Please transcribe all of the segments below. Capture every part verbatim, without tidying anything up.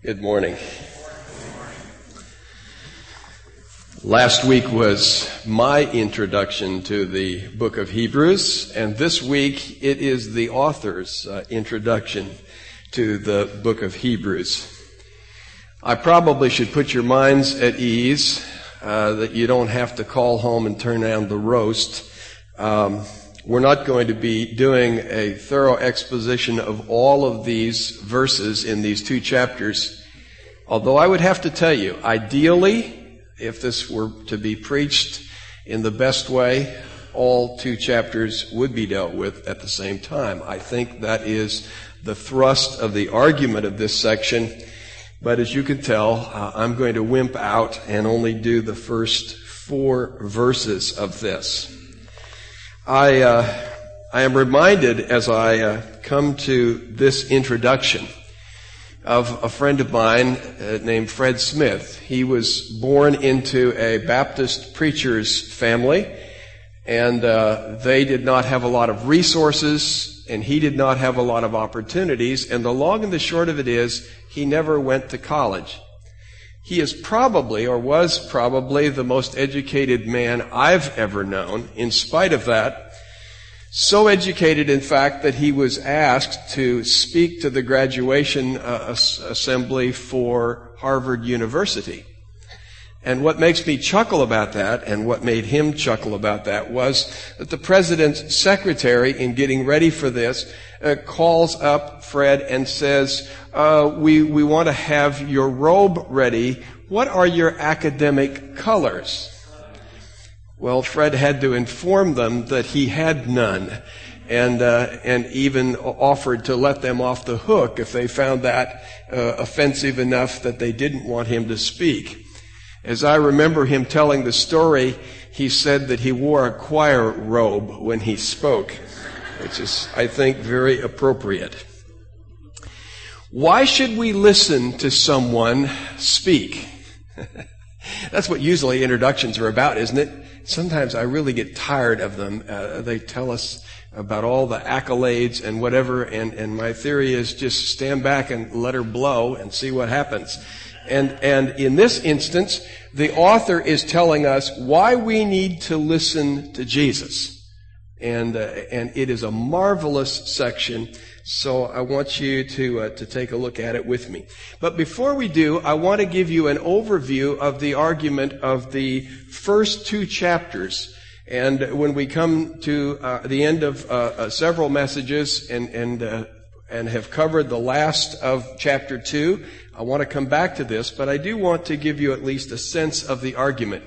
Good morning. Last week was my introduction to the book of Hebrews, and this week it is the author's uh, introduction to the book of Hebrews. I probably should put your minds at ease uh, that you don't have to call home and turn down the roast. Um, we're not going to be doing a thorough exposition of all of these verses in these two chapters, although I would have to tell you, ideally, if this were to be preached in the best way, all two chapters would be dealt with at the same time. I think that is the thrust of the argument of this section. But as you can tell, uh, I'm going to wimp out and only do the first four verses of this. I uh, I am reminded as I uh, come to this introduction of a friend of mine uh, named Fred Smith. He was born into a Baptist preacher's family, and uh, they did not have a lot of resources, and he did not have a lot of opportunities, and the long and the short of it is, he never went to college. He is probably, or was probably, the most educated man I've ever known. In spite of that, so educated, in fact, that he was asked to speak to the graduation uh, assembly for Harvard University. And what makes me chuckle about that, and what made him chuckle about that, was that the president's secretary, in getting ready for this, uh, calls up Fred and says, uh, we, we want to have your robe ready. What are your academic colors? Well, Fred had to inform them that he had none, and uh, and even offered to let them off the hook if they found that uh, offensive enough that they didn't want him to speak. As I remember him telling the story, he said that he wore a choir robe when he spoke, which is, I think, very appropriate. Why should we listen to someone speak? That's what usually introductions are about, isn't it? Sometimes I really get tired of them. Uh, they tell us about all the accolades and whatever, and, and my theory is just stand back and let her blow and see what happens. And, and in this instance, the author is telling us why we need to listen to Jesus. And, uh, and it is a marvelous section. So I want you to, uh, to take a look at it with me. But before we do, I want to give you an overview of the argument of the first two chapters. And when we come to, uh, the end of, uh, uh several messages and, and, uh, and have covered the last of chapter two, I want to come back to this, but I do want to give you at least a sense of the argument.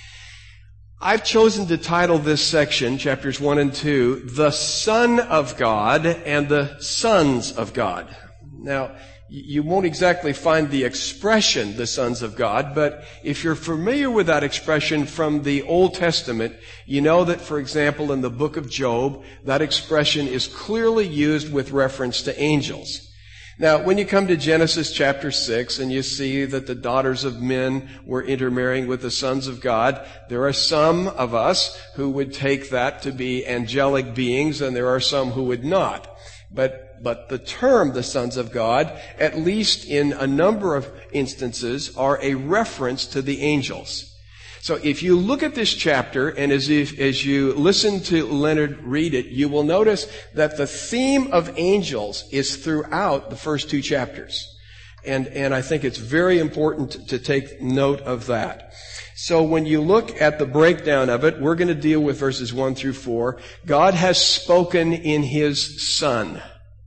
I've chosen to title this section, chapters one and two, The Son of God and the Sons of God. Now, you won't exactly find the expression, the sons of God, but if you're familiar with that expression from the Old Testament, you know that, for example, in the book of Job, that expression is clearly used with reference to angels. Now, when you come to Genesis chapter six and you see that the daughters of men were intermarrying with the sons of God, there are some of us who would take that to be angelic beings, and there are some who would not. But, but the term, the sons of God, at least in a number of instances, are a reference to the angels. So if you look at this chapter, and as if, as you listen to Leonard read it, you will notice that the theme of angels is throughout the first two chapters. And, and I think it's very important to take note of that. So when you look at the breakdown of it, we're going to deal with verses one through four. God has spoken in His Son.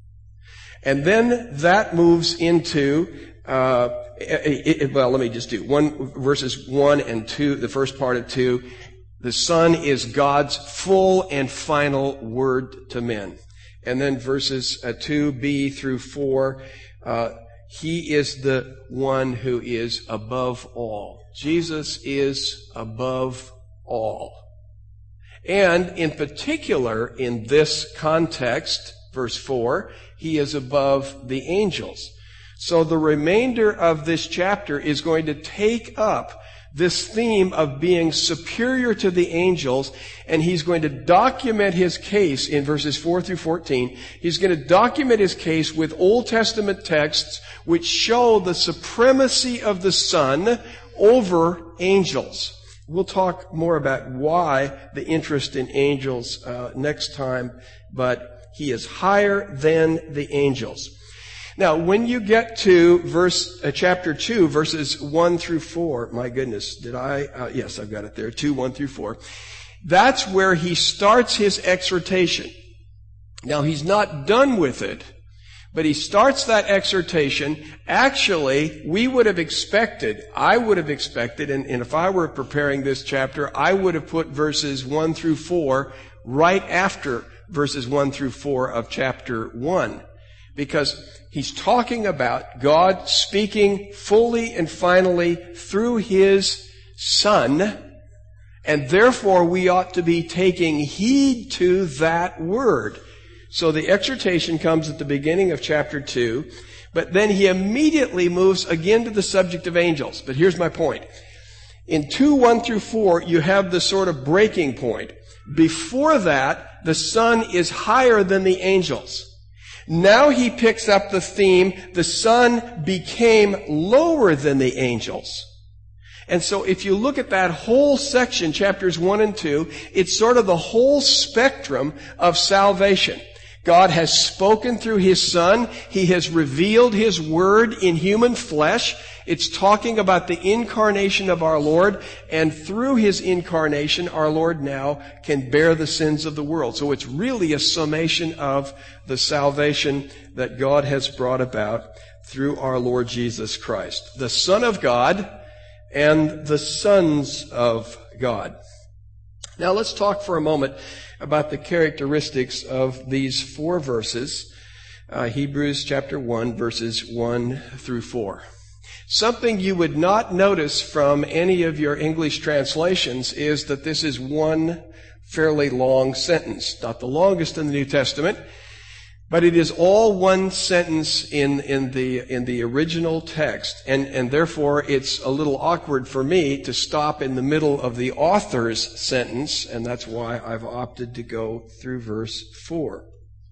And then that moves into, uh, It, it, well, let me just do one, verses one and two, the first part of two. The Son is God's full and final word to men. And then verses uh, two b through four, uh, He is the one who is above all. Jesus is above all. And in particular, in this context, verse four, He is above the angels. So the remainder of this chapter is going to take up this theme of being superior to the angels, and he's going to document his case in verses four through fourteen. He's going to document his case with Old Testament texts which show the supremacy of the Son over angels. We'll talk more about why the interest in angels uh, next time, but he is higher than the angels. Now, when you get to verse uh, chapter two, verses one through four, my goodness, did I? Uh, yes, I've got it there. two, one through four. That's where he starts his exhortation. Now, he's not done with it, but he starts that exhortation. Actually, we would have expected, I would have expected, and, and if I were preparing this chapter, I would have put verses one through four right after verses one through four of chapter one. Because he's talking about God speaking fully and finally through his Son, and therefore we ought to be taking heed to that word. So the exhortation comes at the beginning of chapter two, but then he immediately moves again to the subject of angels. But here's my point. In two, one through four, you have the sort of breaking point. Before that, the Son is higher than the angels. Now he picks up the theme, the Son became lower than the angels. And so if you look at that whole section, chapters one and two, it's sort of the whole spectrum of salvation. God has spoken through his Son. He has revealed his word in human flesh. It's talking about the incarnation of our Lord, and through his incarnation, our Lord now can bear the sins of the world. So it's really a summation of the salvation that God has brought about through our Lord Jesus Christ, the Son of God and the sons of God. Now let's talk for a moment about the characteristics of these four verses, uh, Hebrews chapter one, verses one through four. Something you would not notice from any of your English translations is that this is one fairly long sentence. Not the longest in the New Testament, but it is all one sentence in, in the, in the original text. And, and therefore it's a little awkward for me to stop in the middle of the author's sentence, and that's why I've opted to go through verse four.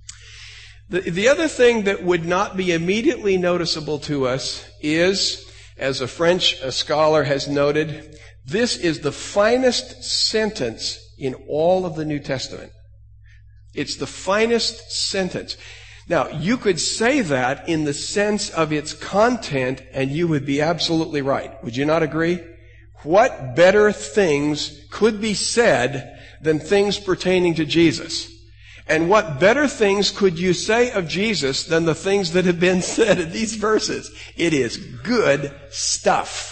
The, the other thing that would not be immediately noticeable to us is, as a French a scholar has noted, this is the finest sentence in all of the New Testament. It's the finest sentence. Now, you could say that in the sense of its content, and you would be absolutely right. Would you not agree? What better things could be said than things pertaining to Jesus? And what better things could you say of Jesus than the things that have been said in these verses? It is good stuff.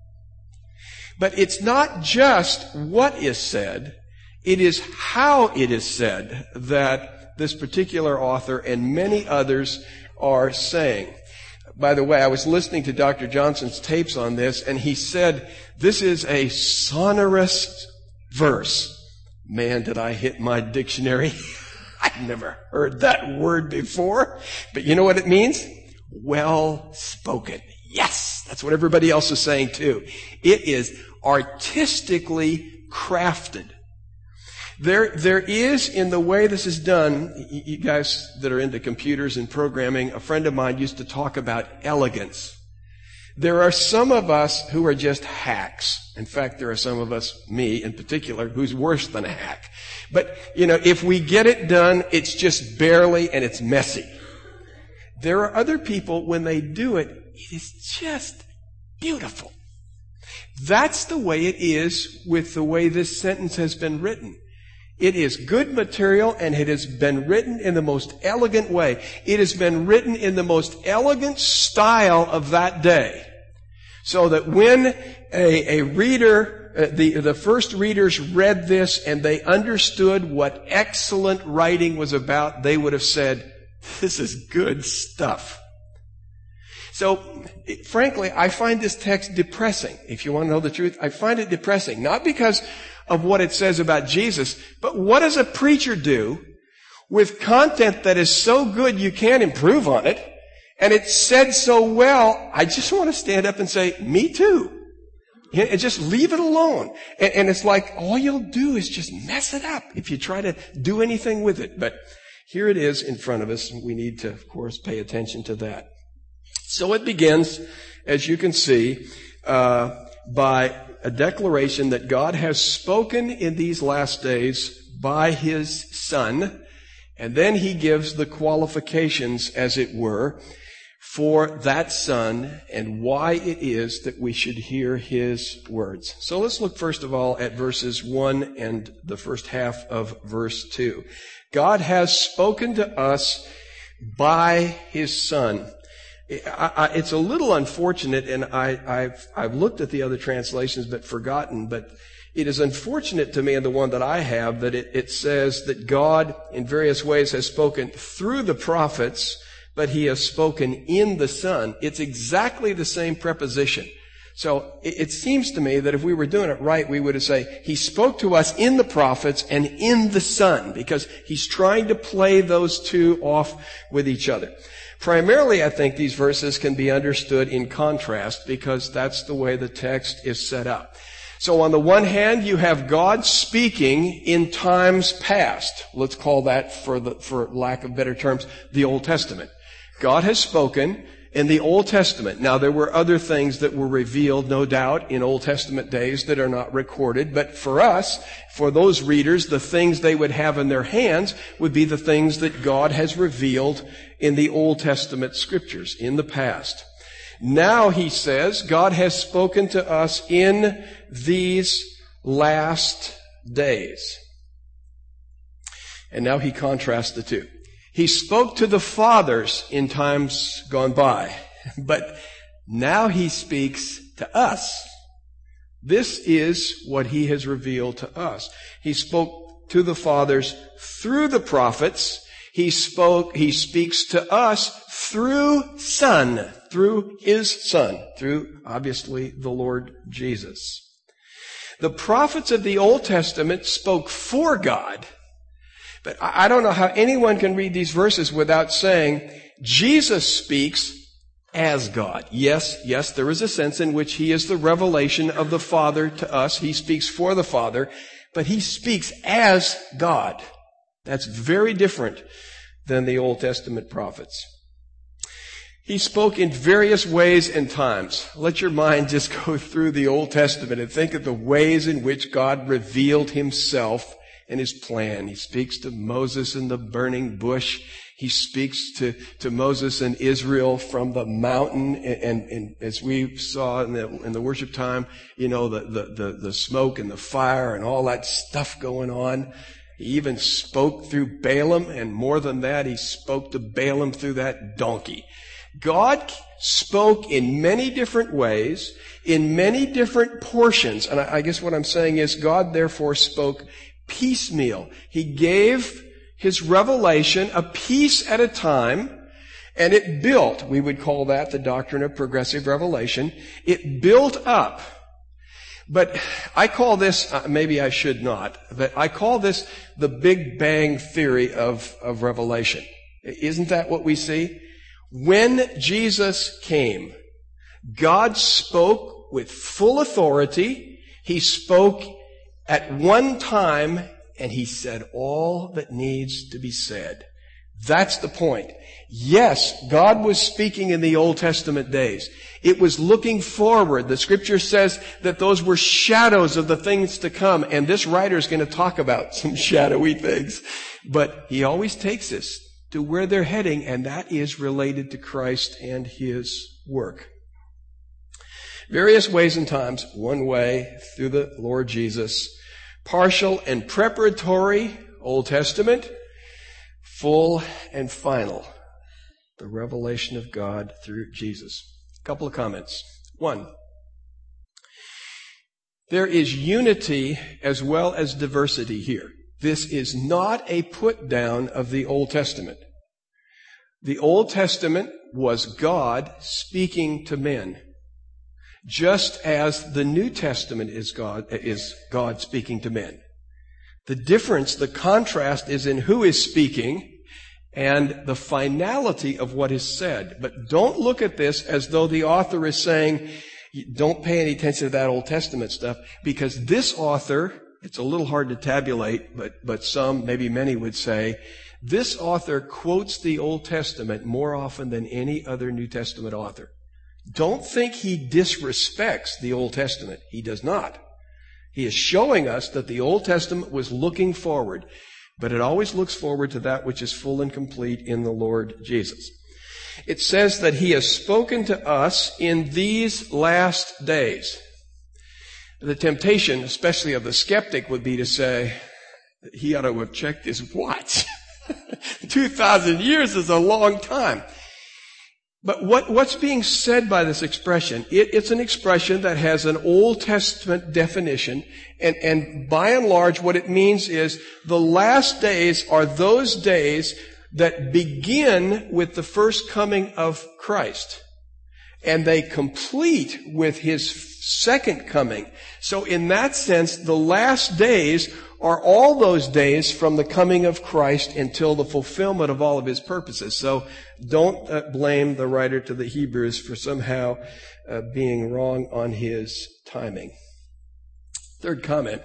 But it's not just what is said. It is how it is said that this particular author and many others are saying. By the way, I was listening to Doctor Johnson's tapes on this, and he said, this is a sonorous verse. Man, did I hit my dictionary. I've never heard that word before. But you know what it means? Well spoken. Yes, that's what everybody else is saying too. It is artistically crafted. There, there is, in the way this is done, you guys that are into computers and programming, a friend of mine used to talk about elegance. There are some of us who are just hacks. In fact, there are some of us, me in particular, who's worse than a hack. But, you know, if we get it done, it's just barely and it's messy. There are other people, when they do it, it is just beautiful. That's the way it is with the way this sentence has been written. It is good material, and it has been written in the most elegant way. It has been written in the most elegant style of that day. So that when a, a reader, uh, the, the first readers read this and they understood what excellent writing was about, they would have said, this is good stuff. So, it, frankly, I find this text depressing. If you want to know the truth, I find it depressing. Not because of what it says about Jesus, but what does a preacher do with content that is so good you can't improve on it, and it's said so well, I just want to stand up and say, me too. And just leave it alone. And, and it's like all you'll do is just mess it up if you try to do anything with it. But here it is in front of us, and we need to, of course, pay attention to that. So it begins, as you can see, uh, by a declaration that God has spoken in these last days by His Son, and then He gives the qualifications, as it were, for that Son and why it is that we should hear His words. So let's look first of all at verses one and the first half of verse two. God has spoken to us by His Son. I, I, it's a little unfortunate, and I, I've, I've looked at the other translations but forgotten, but it is unfortunate to me in the one that I have that it, it says that God in various ways has spoken through the prophets, but He has spoken in the Son. It's exactly the same preposition. So it, it seems to me that if we were doing it right, we would say He spoke to us in the prophets and in the Son, because He's trying to play those two off with each other. Primarily, I think these verses can be understood in contrast because that's the way the text is set up. So on the one hand, you have God speaking in times past. Let's call that, for the, for lack of better terms, the Old Testament. God has spoken in the Old Testament. Now, there were other things that were revealed, no doubt, in Old Testament days that are not recorded. But for us, for those readers, the things they would have in their hands would be the things that God has revealed in the Old Testament scriptures in the past. Now, he says, God has spoken to us in these last days. And now he contrasts the two. He spoke to the fathers in times gone by, but now he speaks to us. This is what he has revealed to us. He spoke to the fathers through the prophets. He spoke, he speaks to us through Son, through His Son, through, obviously, the Lord Jesus. The prophets of the Old Testament spoke for God. But I don't know how anyone can read these verses without saying, Jesus speaks as God. Yes, yes, there is a sense in which He is the revelation of the Father to us. He speaks for the Father, but He speaks as God. That's very different than the Old Testament prophets. He spoke in various ways and times. Let your mind just go through the Old Testament and think of the ways in which God revealed Himself and His plan. He speaks to Moses in the burning bush. He speaks to, to Moses and Israel from the mountain. And, and, and as we saw in the, in the worship time, you know, the, the, the, the smoke and the fire and all that stuff going on. He even spoke through Balaam, and more than that, He spoke to Balaam through that donkey. God spoke in many different ways, in many different portions. And I, I guess what I'm saying is God therefore spoke piecemeal. He gave His revelation a piece at a time, and it built, we would call that the doctrine of progressive revelation. It built up. But I call this, maybe I should not, but I call this the Big Bang theory of, of revelation. Isn't that what we see? When Jesus came, God spoke with full authority. He spoke at one time, and He said all that needs to be said. That's the point. Yes, God was speaking in the Old Testament days. It was looking forward. The Scripture says that those were shadows of the things to come, and this writer is going to talk about some shadowy things. But he always takes us to where they're heading, and that is related to Christ and His work. Various ways and times, one way through the Lord Jesus. Partial and preparatory, Old Testament. Full and final, the revelation of God through Jesus. A couple of comments. One, there is unity as well as diversity here. This is not a put down of the Old Testament. The Old Testament was God speaking to men, just as the New Testament is God, is God speaking to men. The difference, the contrast is in who is speaking and the finality of what is said. But don't look at this as though the author is saying, don't pay any attention to that Old Testament stuff, because this author, it's a little hard to tabulate, but, but some, maybe many would say, this author quotes the Old Testament more often than any other New Testament author. Don't think he disrespects the Old Testament. He does not. He is showing us that the Old Testament was looking forward, but it always looks forward to that which is full and complete in the Lord Jesus. It says that he has spoken to us in these last days. The temptation, especially of the skeptic, would be to say, he ought to have checked his watch. two thousand years is a long time. But what, what's being said by this expression? It, it's an expression that has an Old Testament definition, and, and by and large what it means is the last days are those days that begin with the first coming of Christ, and they complete with his second coming. So in that sense, the last days are all those days from the coming of Christ until the fulfillment of all of his purposes. So don't uh, blame the writer to the Hebrews for somehow uh, being wrong on his timing. Third comment.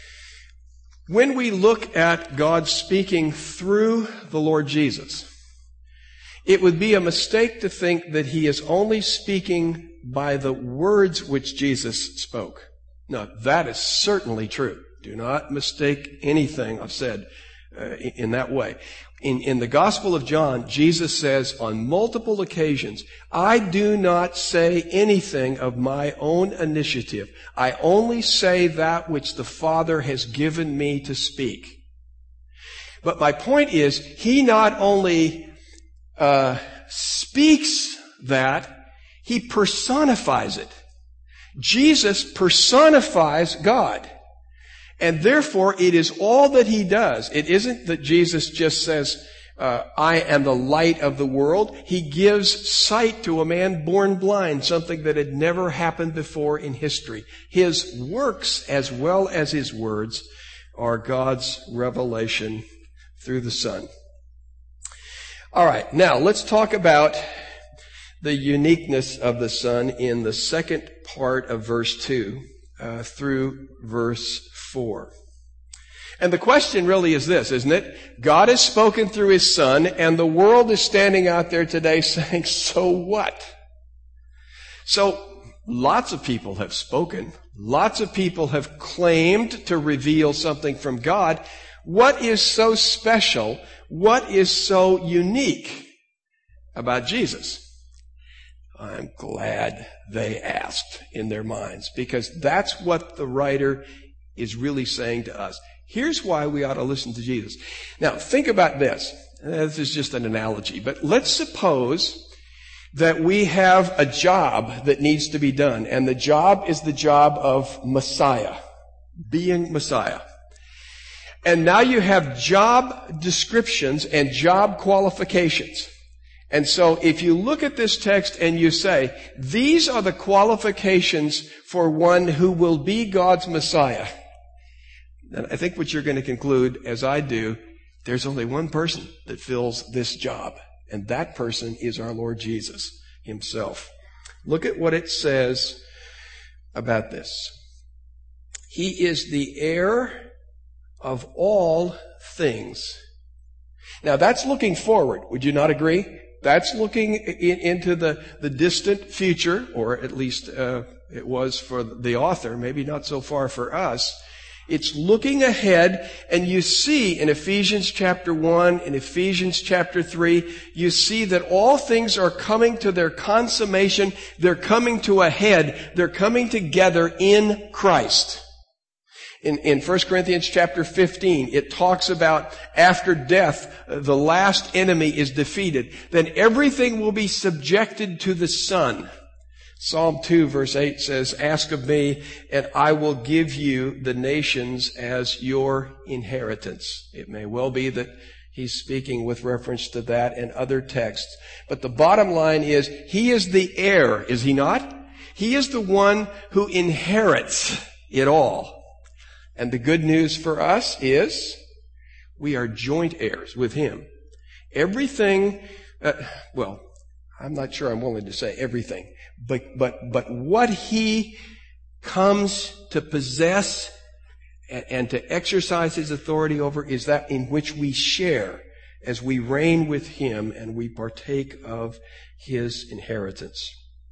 When we look at God speaking through the Lord Jesus, it would be a mistake to think that he is only speaking by the words which Jesus spoke. No, that is certainly true. Do not mistake anything I've said uh, in that way. In, in the Gospel of John, Jesus says on multiple occasions, I do not say anything of my own initiative. I only say that which the Father has given me to speak. But my point is, he not only uh, speaks that, he personifies it. Jesus personifies God. And therefore, it is all that he does. It isn't that Jesus just says, uh, I am the light of the world. He gives sight to a man born blind, something that had never happened before in history. His works, as well as his words, are God's revelation through the Son. All right, now let's talk about the uniqueness of the Son in the second part of verse two uh, through verse four. And the question really is this, isn't it? God has spoken through his Son, and the world is standing out there today saying, so what? So lots of people have spoken. Lots of people have claimed to reveal something from God. What is so special? What is so unique about Jesus? I'm glad they asked in their minds, because that's what the writer is really saying to us. Here's why we ought to listen to Jesus. Now, think about this. This is just an analogy, but let's suppose that we have a job that needs to be done, and the job is the job of Messiah, being Messiah. And now you have job descriptions and job qualifications. And so if you look at this text and you say, these are the qualifications for one who will be God's Messiah, then I think what you're going to conclude, as I do, there's only one person that fills this job, and that person is our Lord Jesus himself. Look at what it says about this. He is the heir of all things. Now that's looking forward. Would you not agree? That's looking in, into the, the distant future, or at least uh, it was for the author, maybe not so far for us. It's looking ahead, and you see in Ephesians chapter one, in Ephesians chapter three, you see that all things are coming to their consummation. They're coming to a head. They're coming together in Christ. In, in First Corinthians chapter fifteen, it talks about after death, the last enemy is defeated. Then everything will be subjected to the Son. Psalm two verse eight says, ask of me, and I will give you the nations as your inheritance. It may well be that he's speaking with reference to that and other texts. But the bottom line is, he is the heir, is he not? He is the one who inherits it all. And the good news for us is, we are joint heirs with him. Everything, uh, well, I'm not sure I'm willing to say everything, But, but, but what he comes to possess and, and to exercise his authority over is that in which we share as we reign with him and we partake of his inheritance.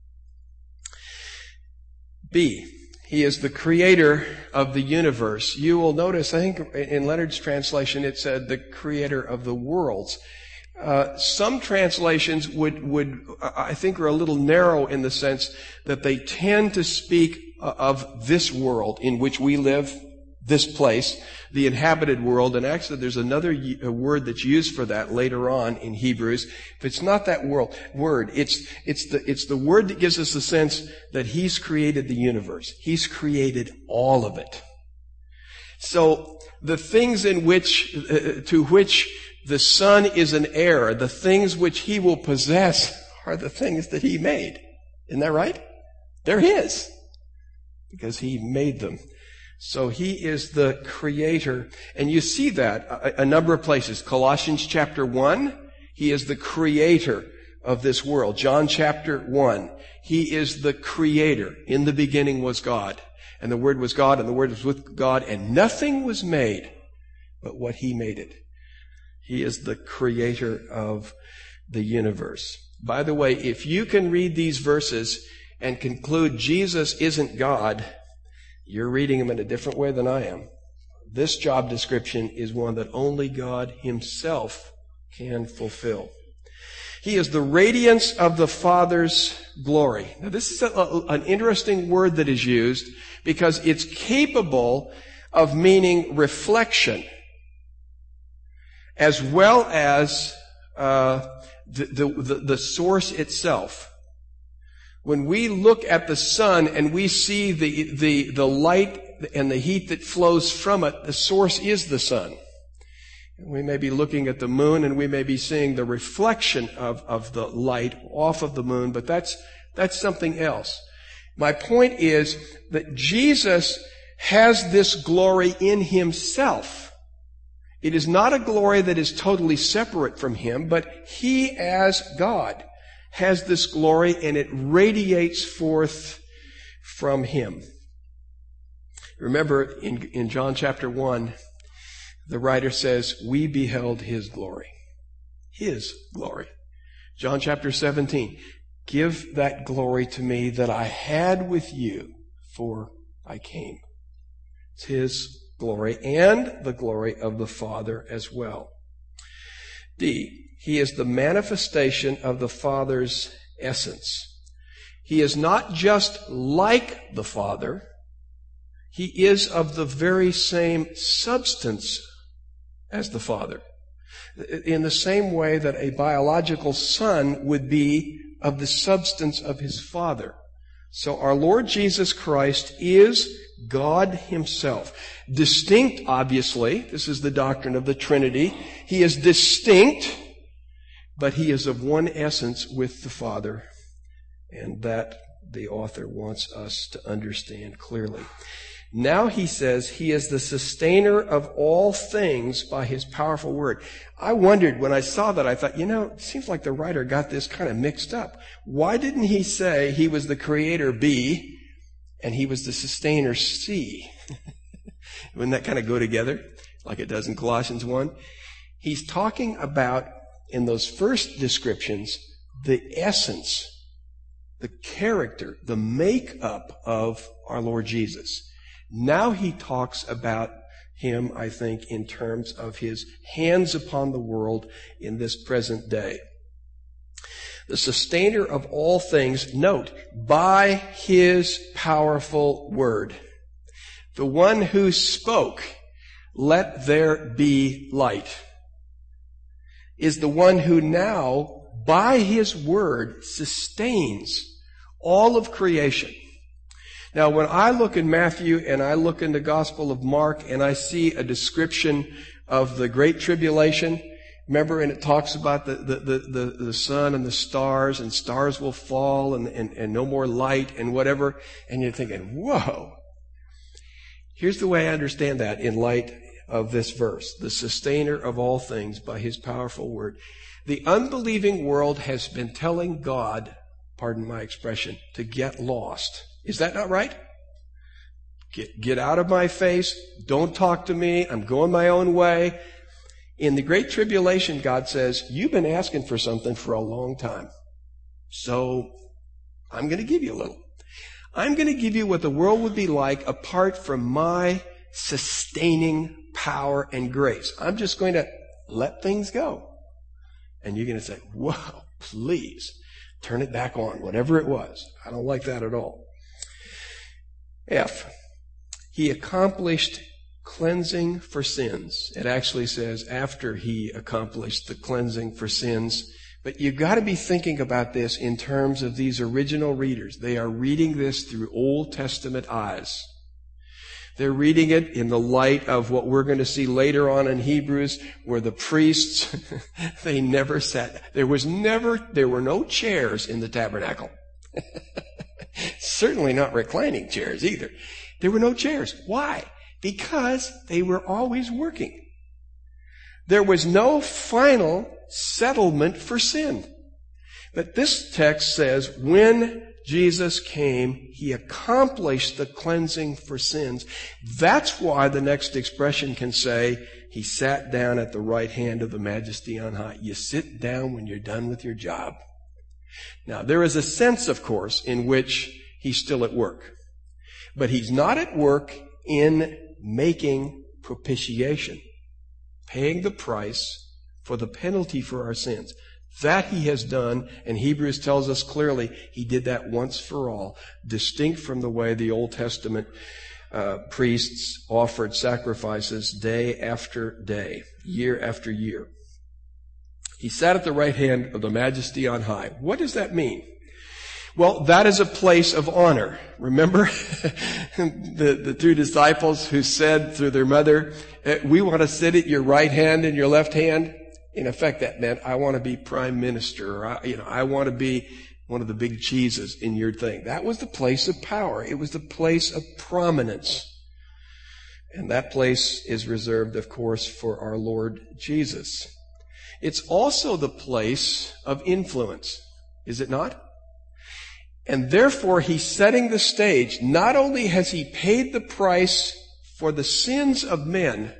B, he is the creator of the universe. You will notice, I think in Leonard's translation, it said the creator of the worlds. Uh, some translations would, would, I think, are a little narrow in the sense that they tend to speak of this world in which we live, this place, the inhabited world. And actually, there's another word that's used for that later on in Hebrews. If it's not that world, word, it's, it's the, it's the word that gives us the sense that he's created the universe. He's created all of it. So, the things in which, uh, to which the Son is an heir, the things which he will possess are the things that he made. Isn't that right? They're his. Because he made them. So he is the creator. And you see that a, a number of places. Colossians chapter one, he is the creator of this world. John chapter one, he is the creator. In the beginning was God. And the Word was God, and the Word was with God, and nothing was made but what he made it. He is the creator of the universe. By the way, if you can read these verses and conclude Jesus isn't God, you're reading them in a different way than I am. This job description is one that only God himself can fulfill. He is the radiance of the Father's glory. Now, this is a, a, an interesting word that is used because it's capable of meaning reflection, as well as uh, the, the, the source itself. When we look at the sun and we see the, the, the light and the heat that flows from it, the source is the sun. And we may be looking at the moon and we may be seeing the reflection of, of the light off of the moon, but that's, that's something else. My point is that Jesus has this glory in himself. It is not a glory that is totally separate from him, but he as God has this glory and it radiates forth from him. Remember in, in John chapter one, the writer says, we beheld his glory. His glory. John chapter seventeen, give that glory to me that I had with you before I came. It's his glory and the glory of the Father as well. D, he is the manifestation of the Father's essence. He is not just like the Father. He is of the very same substance as the Father. In the same way that a biological son would be of the substance of his Father. So our Lord Jesus Christ is God himself. Distinct, obviously. This is the doctrine of the Trinity. He is distinct, but he is of one essence with the Father. And that the author wants us to understand clearly. Now he says he is the sustainer of all things by his powerful word. I wondered when I saw that, I thought, you know, it seems like the writer got this kind of mixed up. Why didn't he say he was the creator B and he was the sustainer C? Wouldn't that kind of go together like it does in Colossians one? He's talking about, in those first descriptions, the essence, the character, the makeup of our Lord Jesus. Now he talks about him, I think, in terms of his hands upon the world in this present day. The sustainer of all things, note, by his powerful word. The one who spoke, let there be light, is the one who now, by his word, sustains all of creation. Now, when I look in Matthew and I look in the Gospel of Mark and I see a description of the Great Tribulation, remember, and it talks about the, the, the, the, the sun and the stars, and stars will fall and, and, and no more light and whatever, and you're thinking, whoa. Here's the way I understand that in light of this verse. The sustainer of all things by his powerful word. The unbelieving world has been telling God, pardon my expression, to get lost. Is that not right? Get, get out of my face. Don't talk to me. I'm going my own way. In the Great Tribulation, God says, you've been asking for something for a long time. So I'm going to give you a little. I'm going to give you what the world would be like apart from my sustaining power and grace. I'm just going to let things go. And you're going to say, whoa, please turn it back on, whatever it was. I don't like that at all. F, he accomplished cleansing for sins. It actually says after he accomplished the cleansing for sins. But you've got to be thinking about this in terms of these original readers. They are reading this through Old Testament eyes. They're reading it in the light of what we're going to see later on in Hebrews, where the priests, they never sat. There was never, there were no chairs in the tabernacle. Certainly not reclining chairs either. There were no chairs. Why? Because they were always working. There was no final settlement for sin. But this text says, when Jesus came, he accomplished the cleansing for sins. That's why the next expression can say, he sat down at the right hand of the Majesty on high. You sit down when you're done with your job. Now, there is a sense, of course, in which he's still at work. But he's not at work in making propitiation, paying the price for the penalty for our sins. That he has done, and Hebrews tells us clearly he did that once for all, distinct from the way the Old Testament uh, priests offered sacrifices day after day, year after year. He sat at the right hand of the Majesty on high. What does that mean? Well, that is a place of honor. Remember the, the two disciples who said through their mother, we want to sit at your right hand and your left hand? In effect, that meant, I want to be prime minister, or I, you know, I want to be one of the big cheeses in your thing. That was the place of power. It was the place of prominence. And that place is reserved, of course, for our Lord Jesus. It's also the place of influence, is it not? And therefore, he's setting the stage. Not only has he paid the price for the sins of men,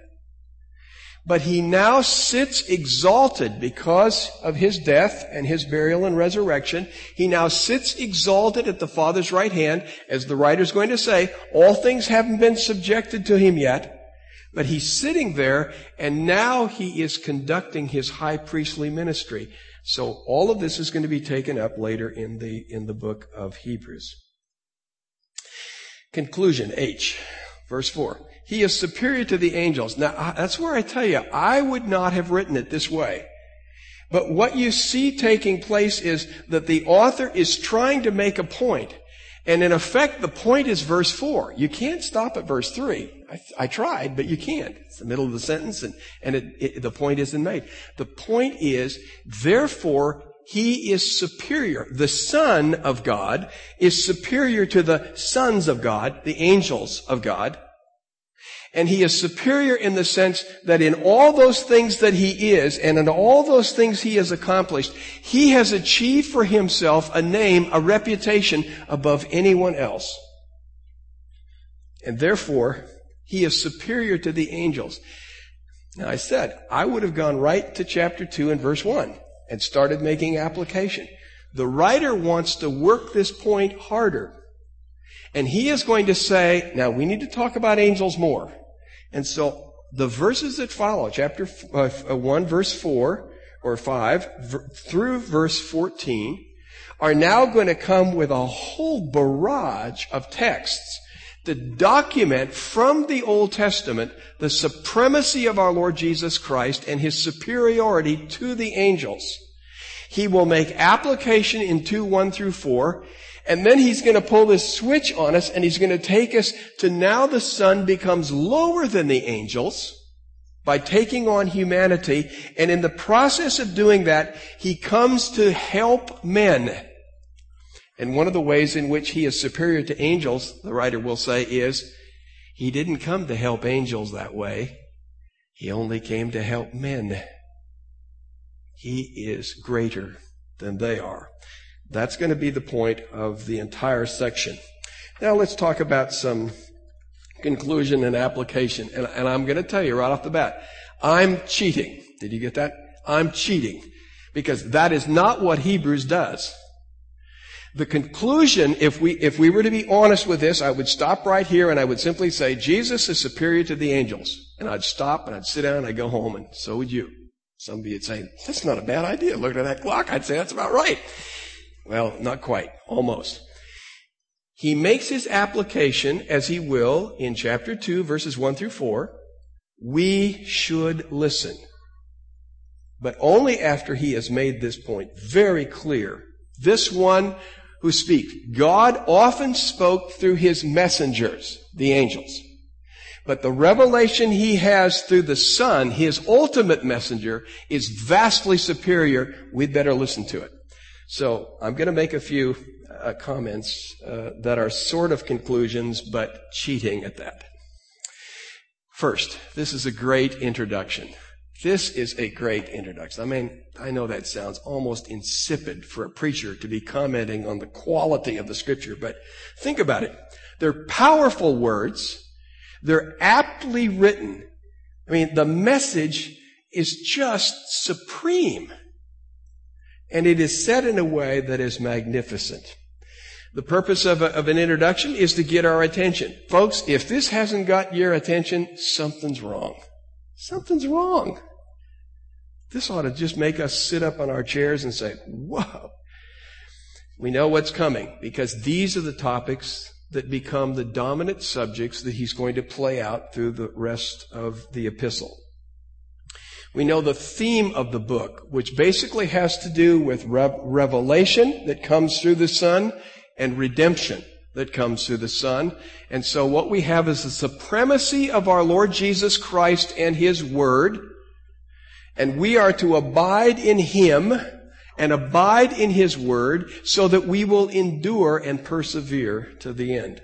but he now sits exalted because of his death and his burial and resurrection. He now sits exalted at the Father's right hand. As the writer's going to say, all things haven't been subjected to him yet, but he's sitting there, and now he is conducting his high priestly ministry. So all of this is going to be taken up later in the, in the book of Hebrews. Conclusion, H, verse four. He is superior to the angels. Now, that's where I tell you, I would not have written it this way. But what you see taking place is that the author is trying to make a point. And in effect, the point is verse four. You can't stop at verse three. I, I tried, but you can't. It's the middle of the sentence, and, and it, it, the point isn't made. The point is, therefore, he is superior. The Son of God is superior to the sons of God, the angels of God. And he is superior in the sense that in all those things that he is, and in all those things he has accomplished, he has achieved for himself a name, a reputation above anyone else. And therefore, he is superior to the angels. Now, I said, I would have gone right to chapter two and verse one and started making application. The writer wants to work this point harder. And he is going to say, now we need to talk about angels more. And so the verses that follow, chapter one, verse four or five, through verse fourteen, are now going to come with a whole barrage of texts to document from the Old Testament the supremacy of our Lord Jesus Christ and his superiority to the angels. He will make application in two, one through four. And then he's going to pull this switch on us, and he's going to take us to now the Son becomes lower than the angels by taking on humanity. And in the process of doing that, he comes to help men. And one of the ways in which he is superior to angels, the writer will say, is he didn't come to help angels that way. He only came to help men. He is greater than they are. That's going to be the point of the entire section. Now let's talk about some conclusion and application. And, and I'm going to tell you right off the bat, I'm cheating. Did you get that? I'm cheating. Because that is not what Hebrews does. The conclusion, if we, if we were to be honest with this, I would stop right here and I would simply say, Jesus is superior to the angels. And I'd stop and I'd sit down and I'd go home, and so would you. Some of you would say, that's not a bad idea. Look at that clock. I'd say that's about right. Well, not quite. Almost. He makes his application, as he will, in chapter two, verses one through four. We should listen. But only after he has made this point very clear. This one who speaks. God often spoke through his messengers, the angels. But the revelation he has through the Son, his ultimate messenger, is vastly superior. We'd better listen to it. So I'm going to make a few uh, comments uh, that are sort of conclusions, but cheating at that. First, this is a great introduction. This is a great introduction. I mean, I know that sounds almost insipid for a preacher to be commenting on the quality of the Scripture, but think about it. They're powerful words. They're aptly written. I mean, the message is just supreme. And it is said in a way that is magnificent. The purpose of, a, of an introduction is to get our attention. Folks, if this hasn't got your attention, something's wrong. Something's wrong. This ought to just make us sit up on our chairs and say, whoa. We know what's coming, because these are the topics that become the dominant subjects that he's going to play out through the rest of the epistle. We know the theme of the book, which basically has to do with rev- revelation that comes through the Son and redemption that comes through the Son. And so what we have is the supremacy of our Lord Jesus Christ and his Word. And we are to abide in him and abide in his Word so that we will endure and persevere to the end.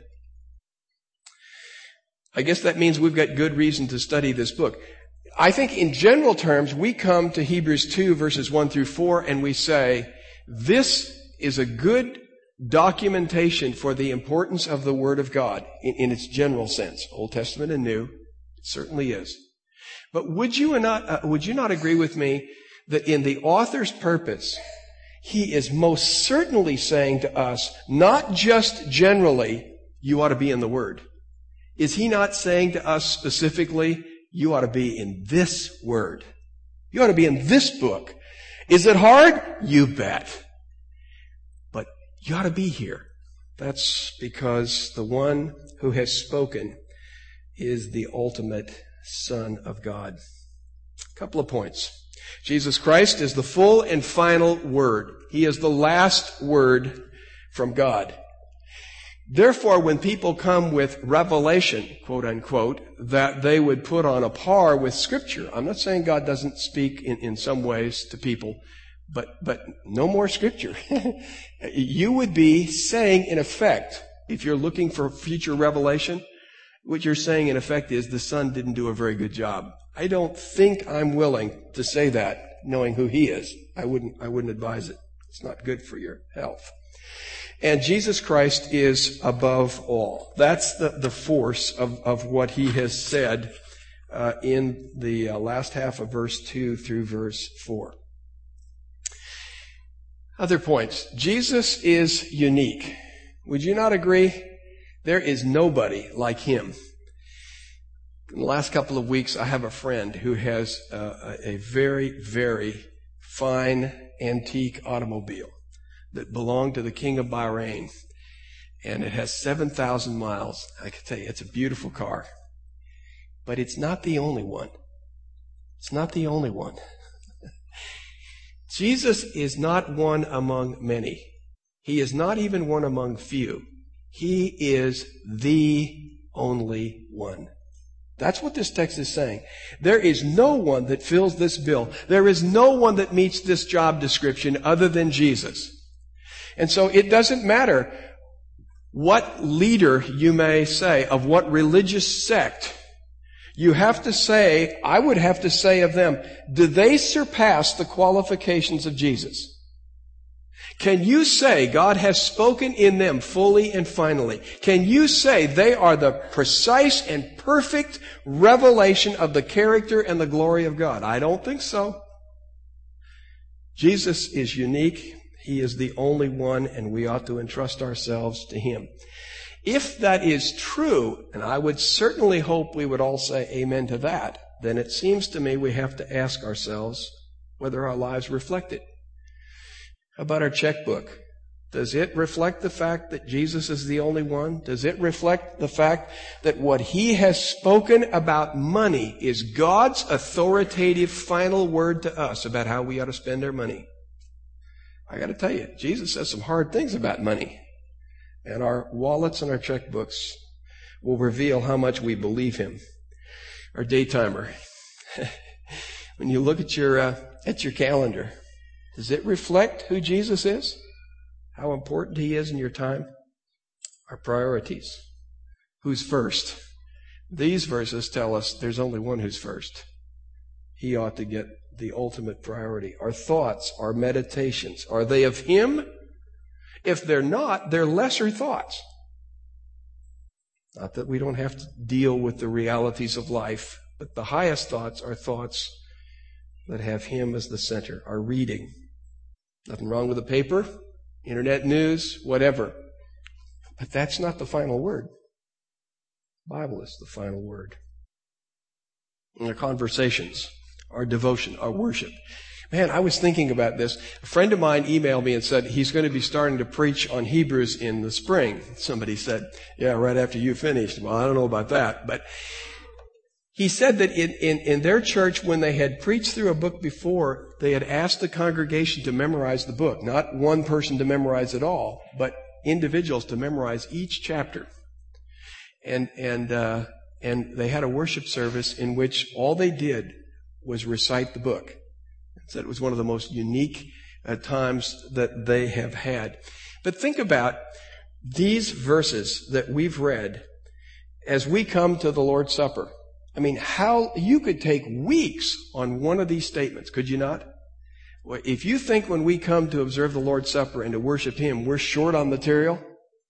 I guess that means we've got good reason to study this book. I think in general terms, we come to Hebrews two, verses one through four, and we say, this is a good documentation for the importance of the Word of God in, in its general sense, Old Testament and New. It certainly is. But would you not, uh, would you not agree with me that in the author's purpose, he is most certainly saying to us, not just generally, you ought to be in the Word. Is he not saying to us specifically, you ought to be in this Word? You ought to be in this book. Is it hard? You bet. But you ought to be here. That's because the one who has spoken is the ultimate Son of God. A couple of points. Jesus Christ is the full and final Word. He is the last word from God. Therefore, when people come with revelation, quote unquote, that they would put on a par with Scripture, I'm not saying God doesn't speak in, in some ways to people, but, but no more Scripture. You would be saying, in effect, if you're looking for future revelation, what you're saying, in effect, is the Son didn't do a very good job. I don't think I'm willing to say that, knowing who he is. I wouldn't, I wouldn't advise it. It's not good for your health. And Jesus Christ is above all. That's the, the force of, of what he has said uh, in the uh, last half of verse two through verse four. Other points. Jesus is unique. Would you not agree? There is nobody like him. In the last couple of weeks, I have a friend who has uh, a very, very fine antique automobile that belonged to the King of Bahrain. And it has seven thousand miles. I can tell you, it's a beautiful car. But it's not the only one. It's not the only one. Jesus is not one among many. He is not even one among few. He is the only one. That's what this text is saying. There is no one that fills this bill. There is no one that meets this job description other than Jesus. And so it doesn't matter what leader you may say, of what religious sect. You have to say, I would have to say of them, do they surpass the qualifications of Jesus? Can you say God has spoken in them fully and finally? Can you say they are the precise and perfect revelation of the character and the glory of God? I don't think so. Jesus is unique. He is the only one, and we ought to entrust ourselves to Him. If that is true, and I would certainly hope we would all say amen to that, then it seems to me we have to ask ourselves whether our lives reflect it. How about our checkbook? Does it reflect the fact that Jesus is the only one? Does it reflect the fact that what He has spoken about money is God's authoritative final word to us about how we ought to spend our money? I got to tell you, Jesus says some hard things about money. And our wallets and our checkbooks will reveal how much we believe Him. Our daytimer. When you look at your uh, at your calendar, does it reflect who Jesus is? How important He is in your time? Our priorities. Who's first? These verses tell us there's only one who's first. He ought to get the ultimate priority. Our thoughts, our meditations, are they of Him? If they're not, they're lesser thoughts. Not that we don't have to deal with the realities of life, but the highest thoughts are thoughts that have Him as the center. Our reading. Nothing wrong with the paper, internet news, whatever. But that's not the final word. The Bible is the final word. And our conversations, our devotion, our worship. Man, I was thinking about this. A friend of mine emailed me and said he's going to be starting to preach on Hebrews in the spring. Somebody said, yeah, right after you finished. Well, I don't know about that. But he said that in, in, in their church, when they had preached through a book before, they had asked the congregation to memorize the book. Not one person to memorize it all, but individuals to memorize each chapter. And, and, uh, and they had a worship service in which all they did was recite the book. Said it was one of the most unique uh, times that they have had. But think about these verses that we've read as we come to the Lord's Supper. I mean, how you could take weeks on one of these statements, could you not? Well, if you think when we come to observe the Lord's Supper and to worship Him, we're short on material,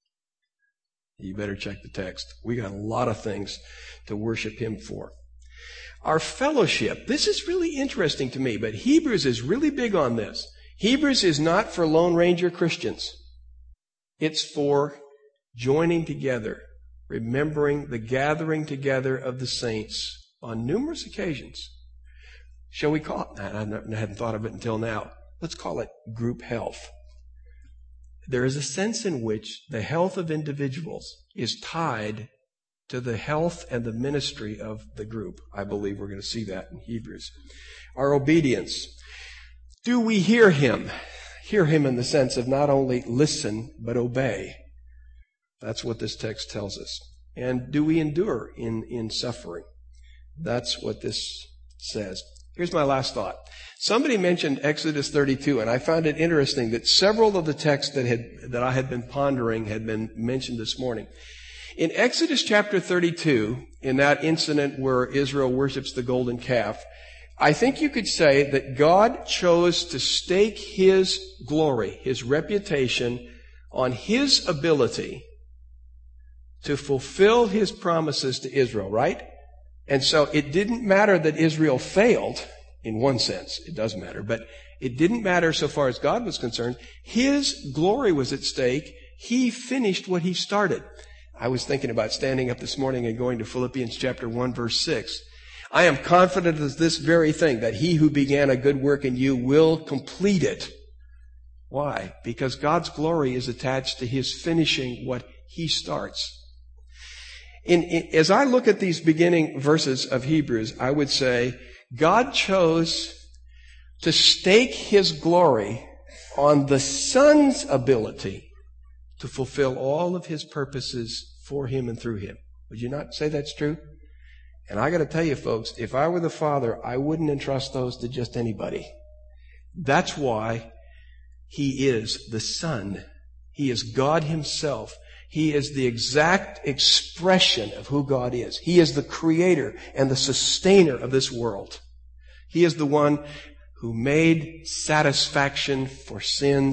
you better check the text. We got a lot of things to worship Him for. Our fellowship, this is really interesting to me, but Hebrews is really big on this. Hebrews is not for Lone Ranger Christians. It's for joining together, remembering the gathering together of the saints on numerous occasions. Shall we call it? I hadn't thought of it until now. Let's call it group health. There is a sense in which the health of individuals is tied to the health and the ministry of the group. I believe we're going to see that in Hebrews. Our obedience. Do we hear Him? Hear Him in the sense of not only listen, but obey. That's what this text tells us. And do we endure in, in suffering? That's what this says. Here's my last thought. Somebody mentioned Exodus thirty-two, and I found it interesting that several of the texts that had that I had been pondering had been mentioned this morning. In Exodus chapter thirty-two, in that incident where Israel worships the golden calf, I think you could say that God chose to stake His glory, His reputation, on His ability to fulfill His promises to Israel, right? And so it didn't matter that Israel failed, in one sense, it does matter, but it didn't matter so far as God was concerned. His glory was at stake. He finished what He started. I was thinking about standing up this morning and going to Philippians chapter one, verse six. I am confident of this very thing, that He who began a good work in you will complete it. Why? Because God's glory is attached to His finishing what He starts. In, in, as I look at these beginning verses of Hebrews, I would say God chose to stake His glory on the Son's ability to fulfill all of His purposes for Him and through Him. Would you not say that's true? And I got to tell you, folks, if I were the Father, I wouldn't entrust those to just anybody. That's why He is the Son. He is God Himself. He is the exact expression of who God is. He is the creator and the sustainer of this world. He is the one who made satisfaction for sins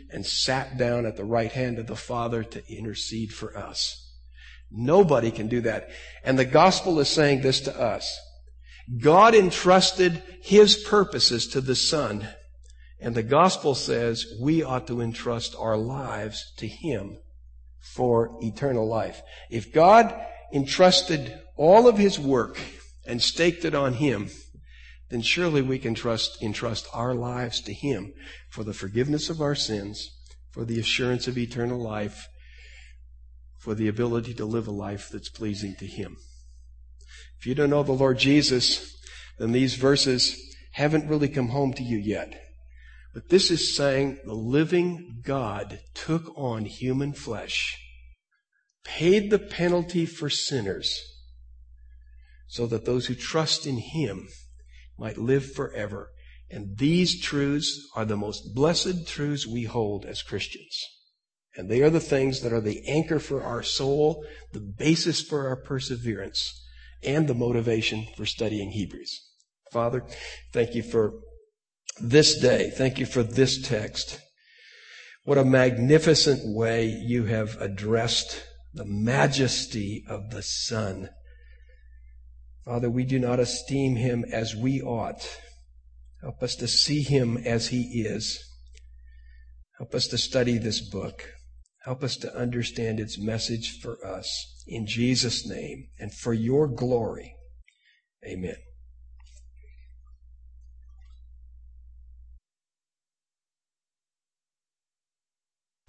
and sat down at the right hand of the Father to intercede for us. Nobody can do that. And the gospel is saying this to us. God entrusted His purposes to the Son. And the gospel says we ought to entrust our lives to Him for eternal life. If God entrusted all of His work and staked it on Him, then surely we can trust, entrust our lives to Him for the forgiveness of our sins, for the assurance of eternal life, for the ability to live a life that's pleasing to Him. If you don't know the Lord Jesus, then these verses haven't really come home to you yet. But this is saying the living God took on human flesh, paid the penalty for sinners, so that those who trust in Him might live forever. And these truths are the most blessed truths we hold as Christians. And they are the things that are the anchor for our soul, the basis for our perseverance, and the motivation for studying Hebrews. Father, thank you for this day. Thank you for this text. What a magnificent way you have addressed the majesty of the Son. Father, we do not esteem Him as we ought. Help us to see Him as He is. Help us to study this book. Help us to understand its message for us. In Jesus' name and for your glory. Amen.